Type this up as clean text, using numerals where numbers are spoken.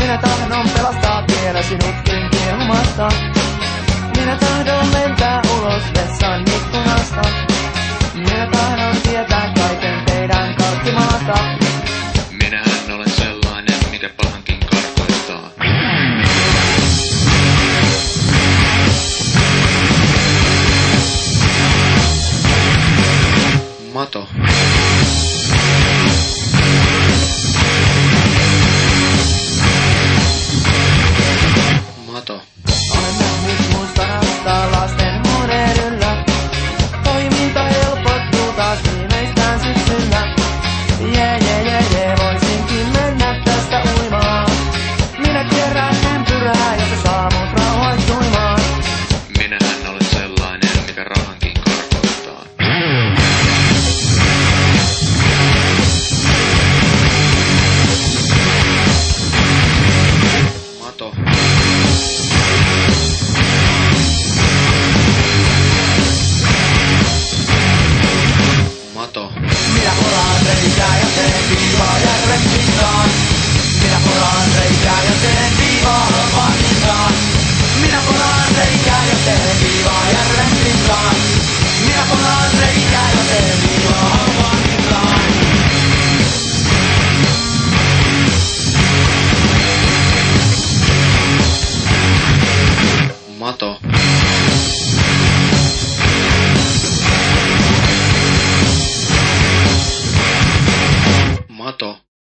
Minä tahdon pelastaa vielä sinutkin kiehumasta. Minä tahdon lentää ulos vessan ikkunasta. Minä tahdon tietää kaiken teidän karkkimaasta. Minähän olen sellainen, mikä pahankin karkoittaa. Mato. Mato. Olen nähnyt mustarasta lasten moderyllä. Toiminta helpottuu taas viimeistään syksyllä. Jee, voisinkin mennä tästä uimaan. Minä kierrän ympyrää, jossa saa mut rauhoittuimaan. Minähän olen sellainen, mikä rahankin karkoittaa. Mato. Mato. Minä poraan reikää ja teen viivaa järven pintaan. Minä poraan reikää ja teen viivaa halpaan hintaan. Minä poraan reikää ja teen viivaa järven pintaan. Minä poraan reikää ja teen viivaa halpaan hintaan. Mato. Mato.